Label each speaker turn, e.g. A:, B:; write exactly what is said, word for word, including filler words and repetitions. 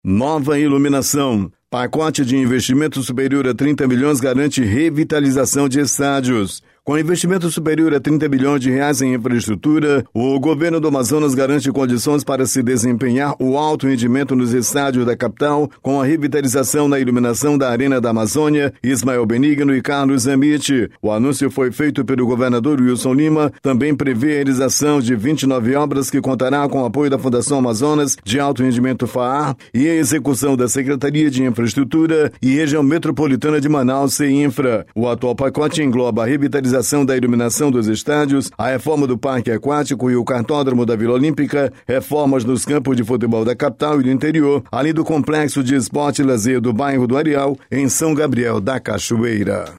A: Nova iluminação. Pacote de investimento superior a trinta milhões garante revitalização de estádios. Com investimento superior a trinta bilhões de reais em infraestrutura, o governo do Amazonas garante condições para se desempenhar o alto rendimento nos estádios da capital, com a revitalização na iluminação da Arena da Amazônia, Ismael Benigno e Carlos Zamit. O anúncio foi feito pelo governador Wilson Lima, também prevê a realização de vinte e nove obras que contará com o apoio da Fundação Amazonas de Alto Rendimento F A A e a execução da Secretaria de Infraestrutura e Região Metropolitana de Manaus, CEINFRA. O atual pacote engloba a revitalização da iluminação dos estádios, a reforma do Parque Aquático e o Cartódromo da Vila Olímpica, reformas nos campos de futebol da capital e do interior, além do complexo de esporte e lazer do bairro do Areal, em São Gabriel da Cachoeira.